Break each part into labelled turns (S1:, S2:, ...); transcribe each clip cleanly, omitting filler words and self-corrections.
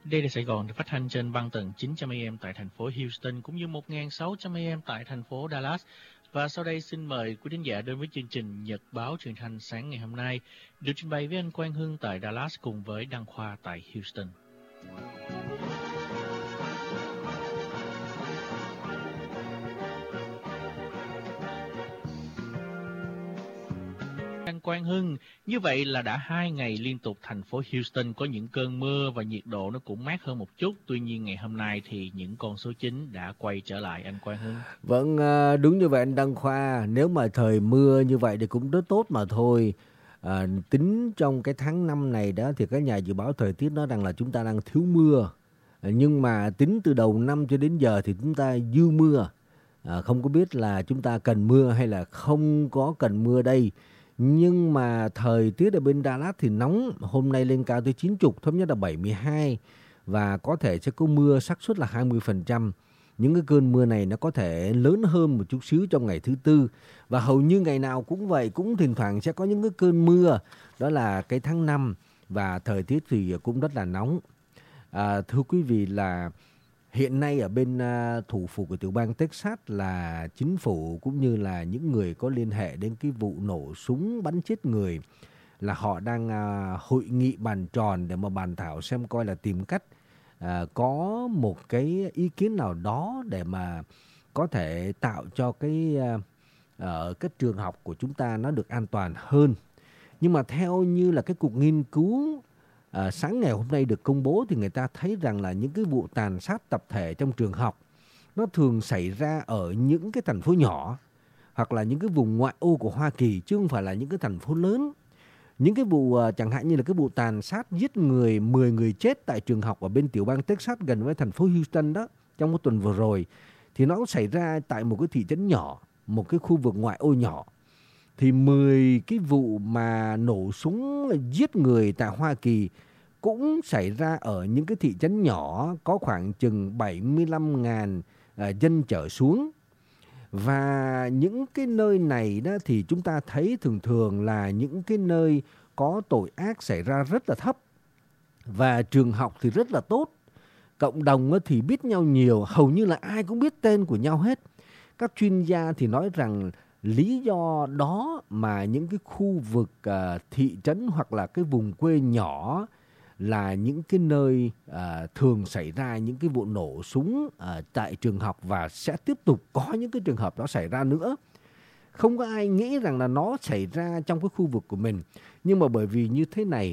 S1: Đây là Sài Gòn được phát thanh trên băng tần 900 AM tại thành phố Houston cũng như 1600 AM tại thành phố Dallas. Và sau đây xin mời quý thính giả đến với chương trình Nhật báo truyền thanh sáng ngày hôm nay, được trình bày với anh Quang Hưng tại Dallas cùng với Đăng Khoa tại Houston. Anh Quang Hưng, như vậy là đã 2 ngày liên tục thành phố Houston có những cơn mưa và nhiệt độ nó cũng mát hơn một chút. Tuy nhiên ngày hôm nay thì những con số chính đã quay trở lại, anh Quang Hưng.
S2: Vâng, đúng như vậy anh Đăng Khoa. Nếu mà thời mưa như vậy thì cũng rất tốt mà thôi. Tính trong cái tháng 5 này đó thì các nhà dự báo thời tiết nói rằng là chúng ta đang thiếu mưa. Nhưng mà tính từ đầu năm cho đến giờ thì chúng ta dư mưa. Không có biết là chúng ta cần mưa hay là không có cần mưa đây. Nhưng mà thời tiết ở bên Dallas thì nóng, hôm nay lên cao tới 90, thấp nhất là 72 và có thể sẽ có mưa, xác suất là 20%. Những cái cơn mưa này nó có thể lớn hơn một chút xíu trong ngày thứ Tư và hầu như ngày nào cũng vậy, cũng thỉnh thoảng sẽ có những cái cơn mưa. Đó là cái tháng 5 và thời tiết thì cũng rất là nóng. Thưa quý vị là hiện nay ở bên thủ phủ của tiểu bang Texas là chính phủ cũng như là những người có liên hệ đến cái vụ nổ súng bắn chết người là họ đang hội nghị bàn tròn để mà bàn thảo xem coi là tìm cách có một cái ý kiến nào đó để mà có thể tạo cho cái cái trường học của chúng ta nó được an toàn hơn. Nhưng mà theo như là cái cuộc nghiên cứu sáng ngày hôm nay được công bố thì người ta thấy rằng là những cái vụ tàn sát tập thể trong trường học nó thường xảy ra ở những cái thành phố nhỏ hoặc là những cái vùng ngoại ô của Hoa Kỳ chứ không phải là những cái thành phố lớn. Những cái vụ chẳng hạn như là cái vụ tàn sát giết người, 10 người chết tại trường học ở bên tiểu bang Texas gần với thành phố Houston đó trong một tuần vừa rồi thì nó xảy ra tại một cái thị trấn nhỏ, một cái khu vực ngoại ô nhỏ. Thì 10 cái vụ mà nổ súng giết người tại Hoa Kỳ cũng xảy ra ở những cái thị trấn nhỏ có khoảng chừng 75.000 dân trở xuống. Và những cái nơi này đó thì chúng ta thấy thường thường là những cái nơi có tội ác xảy ra rất là thấp. Và trường học thì rất là tốt. Cộng đồng thì biết nhau nhiều, hầu như là ai cũng biết tên của nhau hết. Các chuyên gia thì nói rằng lý do đó mà những cái khu vực thị trấn hoặc là cái vùng quê nhỏ là những cái nơi thường xảy ra những cái vụ nổ súng tại trường học và sẽ tiếp tục có những cái trường hợp đó xảy ra nữa. Không có ai nghĩ rằng là nó xảy ra trong cái khu vực của mình. Nhưng mà bởi vì như thế này,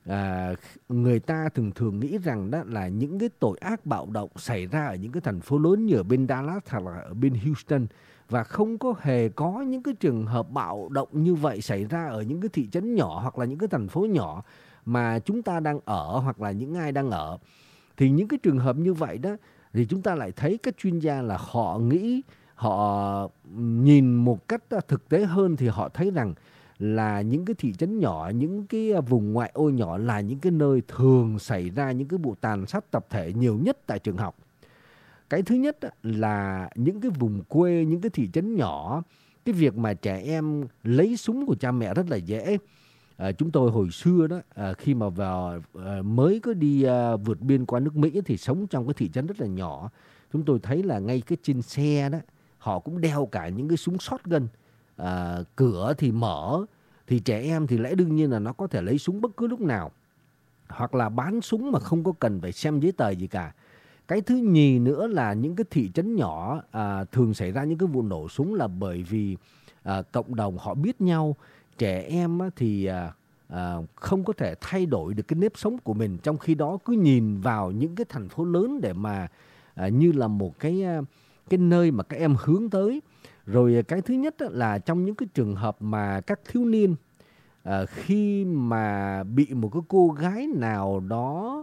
S2: người ta thường nghĩ rằng đó là những cái tội ác bạo động xảy ra ở những cái thành phố lớn như ở bên Dallas hoặc là ở bên Houston và không có hề có những cái trường hợp bạo động như vậy xảy ra ở những cái thị trấn nhỏ hoặc là những cái thành phố nhỏ mà chúng ta đang ở hoặc là những ai đang ở. Thì những cái trường hợp như vậy đó thì chúng ta lại thấy các chuyên gia là họ nghĩ, họ nhìn một cách thực tế hơn thì họ thấy rằng là những cái thị trấn nhỏ, những cái vùng ngoại ô nhỏ là những cái nơi thường xảy ra những cái vụ tàn sát tập thể nhiều nhất tại trường học. Cái thứ nhất là những cái vùng quê, những cái thị trấn nhỏ, cái việc mà trẻ em lấy súng của cha mẹ rất là dễ. Chúng tôi hồi xưa đó khi mà vào mới có đi vượt biên qua nước Mỹ thì sống trong cái thị trấn rất là nhỏ. Chúng tôi thấy là ngay cái trên xe đó họ cũng đeo cả những cái súng shotgun. Cửa thì mở thì trẻ em thì lẽ đương nhiên là nó có thể lấy súng bất cứ lúc nào hoặc là bán súng mà không có cần phải xem giấy tờ gì cả. Cái thứ nhì nữa là những cái thị trấn nhỏ thường xảy ra những cái vụ nổ súng là bởi vì cộng đồng họ biết nhau. Trẻ em thì không có thể thay đổi được cái nếp sống của mình, trong khi đó cứ nhìn vào những cái thành phố lớn để mà như là một cái nơi mà các em hướng tới. Rồi cái thứ nhất là trong những cái trường hợp mà các thiếu niên khi mà bị một cái cô gái nào đó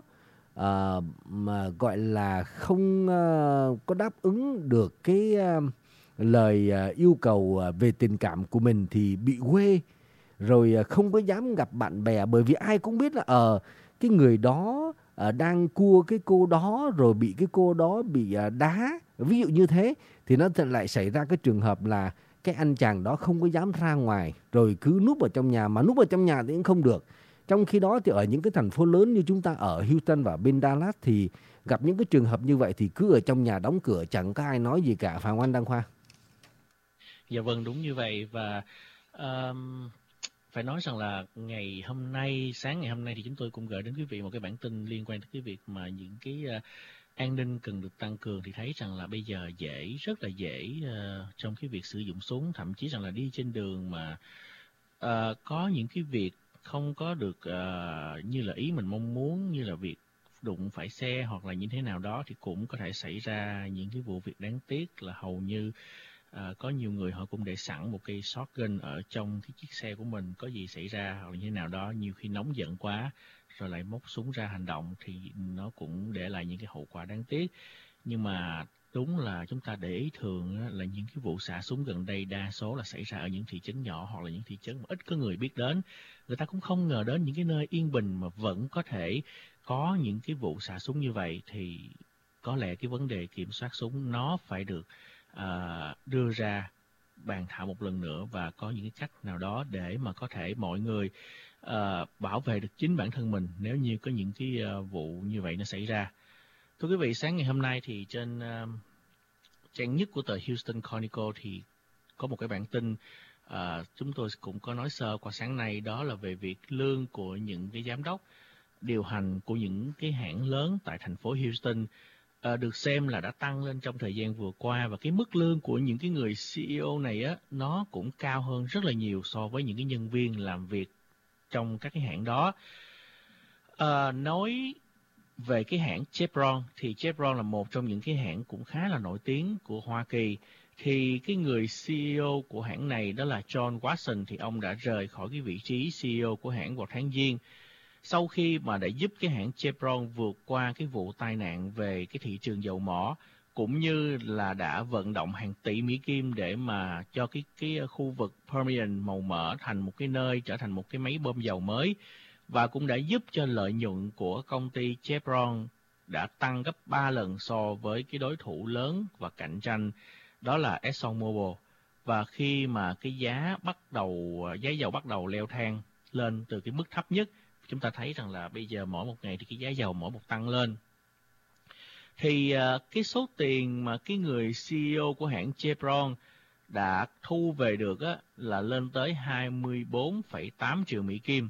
S2: mà gọi là không có đáp ứng được cái lời yêu cầu về tình cảm của mình thì bị quê, rồi không có dám gặp bạn bè bởi vì ai cũng biết là cái người đó đang cua cái cô đó rồi bị cái cô đó bị đá, ví dụ như thế, thì nó lại xảy ra cái trường hợp là cái anh chàng đó không có dám ra ngoài rồi cứ núp ở trong nhà, mà núp ở trong nhà thì cũng không được. Trong khi đó thì ở những cái thành phố lớn như chúng ta ở Houston và bên Dallas thì gặp những cái trường hợp như vậy thì cứ ở trong nhà đóng cửa, chẳng có ai nói gì cả, phải không anh Đăng Khoa?
S1: Dạ vâng, đúng như vậy. Và phải nói rằng là sáng ngày hôm nay thì chúng tôi cũng gửi đến quý vị một cái bản tin liên quan tới cái việc mà những cái an ninh cần được tăng cường. Thì thấy rằng là bây giờ rất là dễ trong cái việc sử dụng súng, thậm chí rằng là đi trên đường mà có những cái việc không có được như là ý mình mong muốn, như là việc đụng phải xe hoặc là như thế nào đó, thì cũng có thể xảy ra những cái vụ việc đáng tiếc là hầu như có nhiều người họ cũng để sẵn một cây shotgun ở trong cái chiếc xe của mình, có gì xảy ra hoặc là như thế nào đó, nhiều khi nóng giận quá rồi lại móc súng ra hành động, thì nó cũng để lại những cái hậu quả đáng tiếc. Nhưng mà đúng là chúng ta để ý thường là những cái vụ xả súng gần đây đa số là xảy ra ở những thị trấn nhỏ hoặc là những thị trấn mà ít có người biết đến. Người ta cũng không ngờ đến những cái nơi yên bình mà vẫn có thể có những cái vụ xả súng như vậy. Thì có lẽ cái vấn đề kiểm soát súng nó phải được đưa ra bàn thảo một lần nữa, và có những cái cách nào đó để mà có thể mọi người bảo vệ được chính bản thân mình nếu như có những cái vụ như vậy nó xảy ra. Thưa quý vị, sáng ngày hôm nay thì trên trang nhất của tờ Houston Chronicle thì có một cái bản tin chúng tôi cũng có nói sơ qua sáng nay, đó là về việc lương của những cái giám đốc điều hành của những cái hãng lớn tại thành phố Houston được xem là đã tăng lên trong thời gian vừa qua, và cái mức lương của những cái người CEO này á, nó cũng cao hơn rất là nhiều so với những cái nhân viên làm việc trong các cái hãng đó. Nói về cái hãng Chevron, thì Chevron là một trong những cái hãng cũng khá là nổi tiếng của Hoa Kỳ. Thì cái người CEO của hãng này đó là John Watson, thì ông đã rời khỏi cái vị trí CEO của hãng vào tháng Giêng, sau khi mà đã giúp cái hãng Chevron vượt qua cái vụ tai nạn về cái thị trường dầu mỏ, cũng như là đã vận động hàng tỷ Mỹ Kim để mà cho cái khu vực Permian màu mỡ thành một cái nơi, trở thành một cái máy bơm dầu mới, và cũng đã giúp cho lợi nhuận của công ty Chevron đã tăng gấp 3 lần so với cái đối thủ lớn và cạnh tranh, đó là ExxonMobil. Và khi mà cái giá dầu bắt đầu leo thang lên từ cái mức thấp nhất, chúng ta thấy rằng là bây giờ mỗi một ngày thì cái giá dầu mỗi một tăng lên. Thì cái số tiền mà cái người CEO của hãng Chevron đã thu về được á, là lên tới 24,8 triệu Mỹ Kim.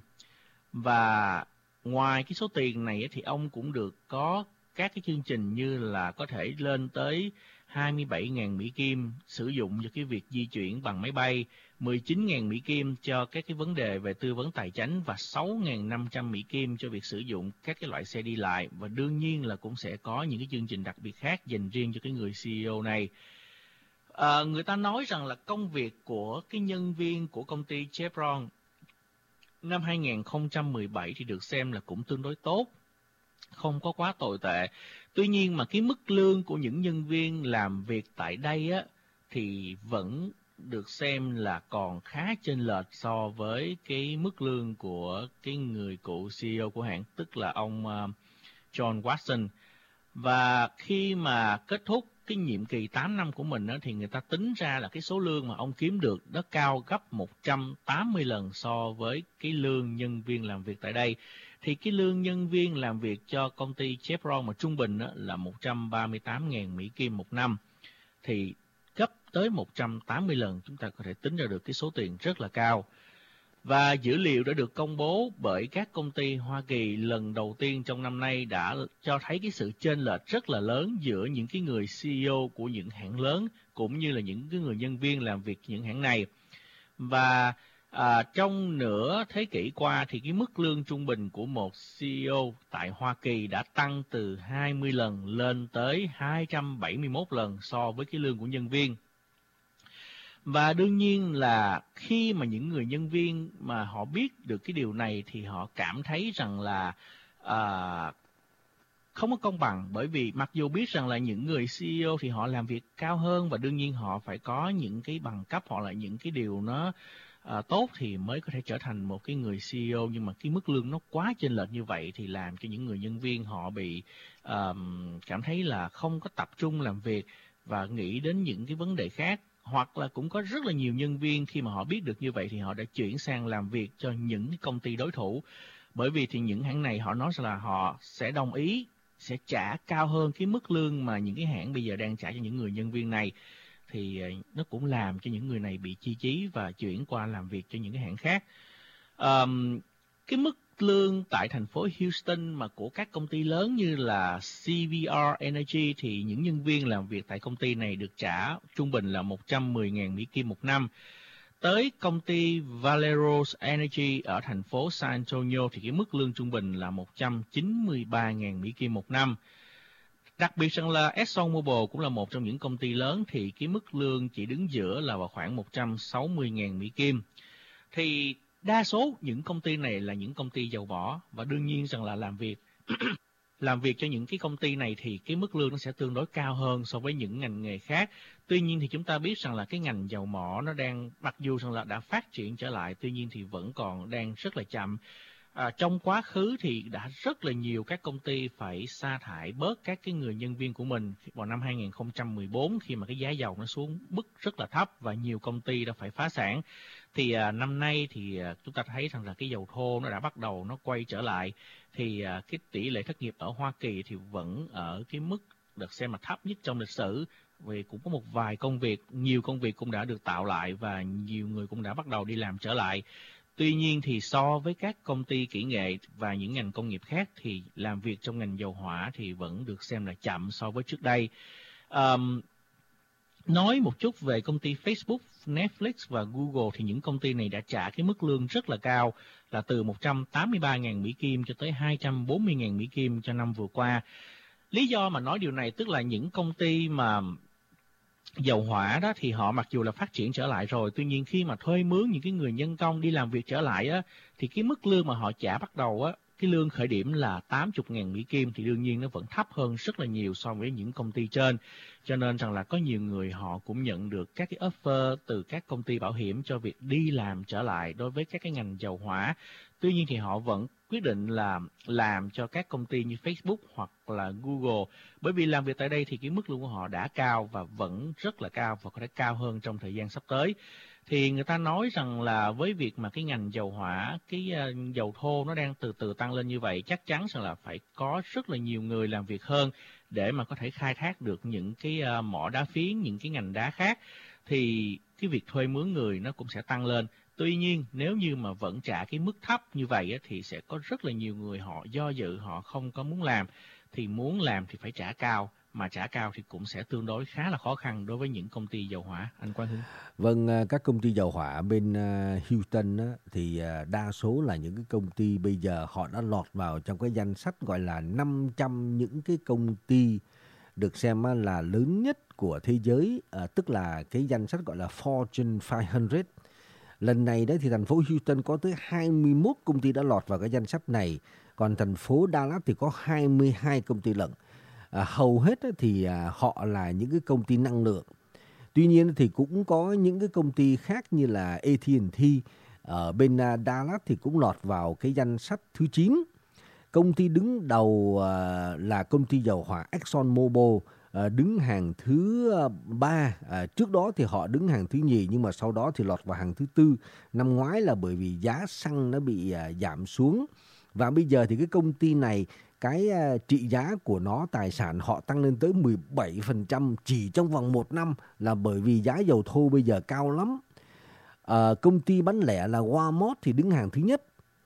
S1: Và ngoài cái số tiền này thì ông cũng được có các cái chương trình như là có thể lên tới 27.000 Mỹ Kim sử dụng cho cái việc di chuyển bằng máy bay, 19.000 Mỹ Kim cho các cái vấn đề về tư vấn tài chính, và 6.500 Mỹ Kim cho việc sử dụng các cái loại xe đi lại. Và đương nhiên là cũng sẽ có những cái chương trình đặc biệt khác dành riêng cho cái người CEO này. Người ta nói rằng là công việc của cái nhân viên của công ty Chevron năm 2017 thì được xem là cũng tương đối tốt, không có quá tồi tệ. Tuy nhiên mà cái mức lương của những nhân viên làm việc tại đây á, thì vẫn được xem là còn khá chênh lệch so với cái mức lương của cái người cựu CEO của hãng, tức là ông John Watson. Và khi mà kết thúc cái nhiệm kỳ 8 năm của mình á, thì người ta tính ra là cái số lương mà ông kiếm được nó cao gấp 180 lần so với cái lương nhân viên làm việc tại đây. Thì cái lương nhân viên làm việc cho công ty Chevron mà trung bình á, là 138.000 Mỹ Kim một năm. Thì gấp tới 180 lần, chúng ta có thể tính ra được cái số tiền rất là cao. Và dữ liệu đã được công bố bởi các công ty Hoa Kỳ lần đầu tiên trong năm nay đã cho thấy cái sự chênh lệch rất là lớn giữa những cái người CEO của những hãng lớn cũng như là những cái người nhân viên làm việc những hãng này. Và trong nửa thế kỷ qua thì cái mức lương trung bình của một CEO tại Hoa Kỳ đã tăng từ 20 lần lên tới 271 lần so với cái lương của nhân viên. Và đương nhiên là khi mà những người nhân viên mà họ biết được cái điều này thì họ cảm thấy rằng là không có công bằng, bởi vì mặc dù biết rằng là những người CEO thì họ làm việc cao hơn và đương nhiên họ phải có những cái bằng cấp hoặc là những cái điều nó tốt thì mới có thể trở thành một cái người CEO, nhưng mà cái mức lương nó quá chênh lệch như vậy thì làm cho những người nhân viên họ bị cảm thấy là không có tập trung làm việc và nghĩ đến những cái vấn đề khác. Hoặc là cũng có rất là nhiều nhân viên khi mà họ biết được như vậy thì họ đã chuyển sang làm việc cho những công ty đối thủ. Bởi vì thì những hãng này họ nói rằng là họ sẽ đồng ý sẽ trả cao hơn cái mức lương mà những cái hãng bây giờ đang trả cho những người nhân viên này. Thì nó cũng làm cho những người này bị chi chí và chuyển qua làm việc cho những cái hãng khác. Cái mức lương tại thành phố Houston mà của các công ty lớn như là CVR Energy thì những nhân viên làm việc tại công ty này được trả trung bình là 110.000 Mỹ Kim một năm. Tới công ty Valeros Energy ở thành phố San Antonio thì cái mức lương trung bình là 193.000 Mỹ Kim một năm. Đặc biệt rằng là ExxonMobil cũng là một trong những công ty lớn thì cái mức lương chỉ đứng giữa là vào khoảng 160.000 Mỹ Kim. Thì đa số những công ty này là những công ty dầu mỏ và đương nhiên rằng là làm việc cho những cái công ty này thì cái mức lương nó sẽ tương đối cao hơn so với những ngành nghề khác. Tuy nhiên thì chúng ta biết rằng là cái ngành dầu mỏ nó đang, mặc dù rằng là đã phát triển trở lại, tuy nhiên thì vẫn còn đang rất là chậm. Trong quá khứ thì đã rất là nhiều các công ty phải sa thải bớt các cái người nhân viên của mình vào năm 2014 khi mà cái giá dầu nó xuống mức rất là thấp và nhiều công ty đã phải phá sản. Thì năm nay thì chúng ta thấy rằng là cái dầu thô nó đã bắt đầu nó quay trở lại. Thì cái tỷ lệ thất nghiệp ở Hoa Kỳ thì vẫn ở cái mức được xem là thấp nhất trong lịch sử. Vì cũng có một vài công việc, nhiều công việc cũng đã được tạo lại và nhiều người cũng đã bắt đầu đi làm trở lại. Tuy nhiên thì so với các công ty kỹ nghệ và những ngành công nghiệp khác thì làm việc trong ngành dầu hỏa thì vẫn được xem là chậm so với trước đây. Nói một chút về công ty Facebook, Netflix và Google thì những công ty này đã trả cái mức lương rất là cao là từ 183.000 Mỹ Kim cho tới 240.000 Mỹ Kim cho năm vừa qua. Lý do mà nói điều này tức là những công ty mà dầu hỏa đó thì họ mặc dù là phát triển trở lại rồi, tuy nhiên khi mà thuê mướn những cái người nhân công đi làm việc trở lại á, thì cái mức lương mà họ trả bắt đầu á, cái lương khởi điểm là 80.000 Mỹ Kim thì đương nhiên nó vẫn thấp hơn rất là nhiều so với những công ty trên. Cho nên rằng là có nhiều người họ cũng nhận được các cái offer từ các công ty bảo hiểm cho việc đi làm trở lại đối với các cái ngành dầu hỏa. Tuy nhiên thì họ vẫn quyết định là làm cho các công ty như Facebook hoặc là Google, bởi vì làm việc tại đây thì cái mức lương của họ đã cao và vẫn rất là cao và có thể cao hơn trong thời gian sắp tới. Thì người ta nói rằng là với việc mà cái ngành dầu hỏa, cái dầu thô nó đang từ từ tăng lên như vậy, chắc chắn rằng là phải có rất là nhiều người làm việc hơn để mà có thể khai thác được những cái mỏ đá phiến, những cái ngành đá khác. Thì cái việc thuê mướn người nó cũng sẽ tăng lên. Tuy nhiên nếu như mà vẫn trả cái mức thấp như vậy thì sẽ có rất là nhiều người họ do dự, họ không có muốn làm. Thì muốn làm thì phải trả cao, mà trả cao thì cũng sẽ tương đối khá là khó khăn đối với những công ty dầu hỏa. Anh Quang Hưng.
S2: Vâng, các công ty dầu hỏa bên Houston á, thì đa số là những cái công ty bây giờ họ đã lọt vào trong cái danh sách gọi là 500 những cái công ty được xem là lớn nhất của thế giới, tức là cái danh sách gọi là Fortune 500. Lần này đấy thì thành phố Houston có tới 21 công ty đã lọt vào cái danh sách này, còn thành phố Dallas thì có 22 công ty lận. Hầu hết thì họ là những cái công ty năng lượng. Tuy nhiên thì cũng có những cái công ty khác như là AT&T ở bên Dallas thì cũng lọt vào cái danh sách thứ 9. Công ty đứng đầu là công ty dầu hỏa ExxonMobil, đứng hàng thứ 3. Trước đó thì họ đứng hàng thứ nhì nhưng mà sau đó thì lọt vào hàng thứ 4. Năm ngoái là bởi vì giá xăng nó bị giảm xuống. Và bây giờ thì cái công ty này, cái trị giá của nó, tài sản họ tăng lên tới 17% chỉ trong vòng 1 năm là bởi vì giá dầu thô bây giờ cao lắm. Công ty bán lẻ là Walmart thì đứng hàng thứ nhất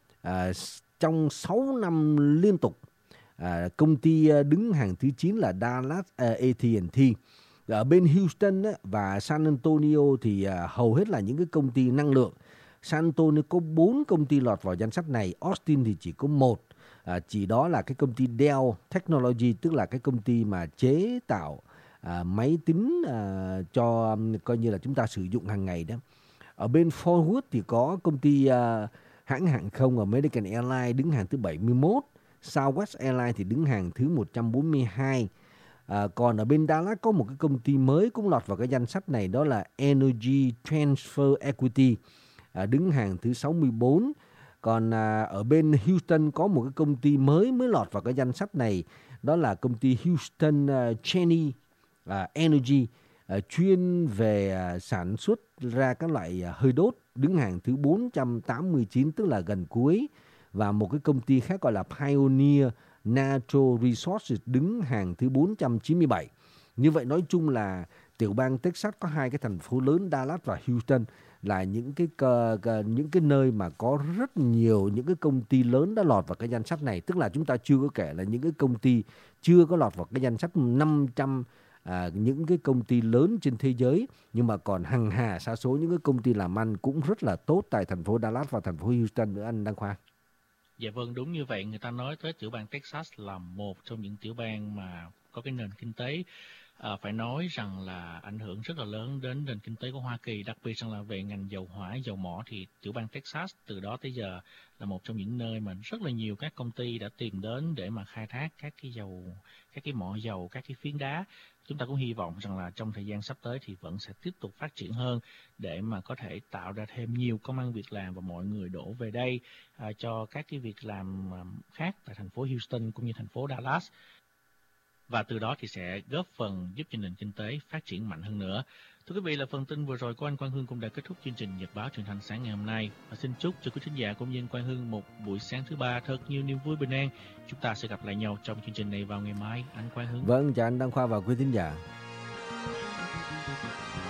S2: trong 6 năm liên tục. Công ty đứng hàng thứ 9 là Dallas AT&T. Ở bên Houston và San Antonio thì hầu hết là những cái công ty năng lượng. San Antonio có 4 công ty lọt vào danh sách này, Austin thì chỉ có 1. Chỉ đó là cái công ty Dell Technology, tức là cái công ty mà chế tạo máy tính cho coi như là chúng ta sử dụng hàng ngày đó. Ở bên Fort Worth thì có công ty hãng hàng không American Airlines đứng hàng thứ 71, Southwest Airlines thì đứng hàng thứ 142. Còn ở bên Dallas có một cái công ty mới cũng lọt vào cái danh sách này, đó là Energy Transfer Equity, đứng hàng thứ 64. Còn ở bên Houston có một cái công ty mới lọt vào cái danh sách này, đó là công ty Houston Cheney Energy, chuyên về sản xuất ra các loại hơi đốt, đứng hàng thứ 489, tức là gần cuối. và một cái công ty khác gọi là Pioneer Natural Resources đứng hàng thứ 497. Như vậy nói chung là tiểu bang Texas có hai cái thành phố lớn Dallas và Houston là những cái nơi mà có rất nhiều những cái công ty lớn đã lọt vào cái danh sách này. Tức là chúng ta chưa có kể là những cái công ty chưa có lọt vào cái danh sách 500 những cái công ty lớn trên thế giới, nhưng mà còn hàng hà sa số những cái công ty làm ăn cũng rất là tốt tại thành phố Dallas và thành phố Houston nữa, anh Đăng Khoa.
S1: Dạ vâng, đúng như vậy. Người ta nói tới tiểu bang Texas là một trong những tiểu bang mà có cái nền kinh tế phải nói rằng là ảnh hưởng rất là lớn đến nền kinh tế của Hoa Kỳ, đặc biệt rằng là về ngành dầu hỏa, dầu mỏ thì tiểu bang Texas từ đó tới giờ là một trong những nơi mà rất là nhiều các công ty đã tìm đến để mà khai thác các cái mỏ dầu, các cái phiến đá. Chúng ta cũng hy vọng rằng là trong thời gian sắp tới thì vẫn sẽ tiếp tục phát triển hơn để mà có thể tạo ra thêm nhiều công ăn việc làm và mọi người đổ về đây cho các cái việc làm khác tại thành phố Houston cũng như thành phố Dallas. Và từ đó thì sẽ góp phần giúp cho nền kinh tế phát triển mạnh hơn nữa. Thưa quý vị, là phần tin vừa rồi của anh Quang Hưng cũng đã kết thúc chương trình Nhật báo Truyền thanh sáng ngày hôm nay. Và xin chúc cho quý thính giả cũng như anh Quang Hưng một buổi sáng thứ ba thật nhiều niềm vui bình an. Chúng ta sẽ gặp lại nhau trong chương trình này vào ngày mai. Anh Quang Hưng.
S2: Vâng, chào anh Đăng Khoa và quý thính giả.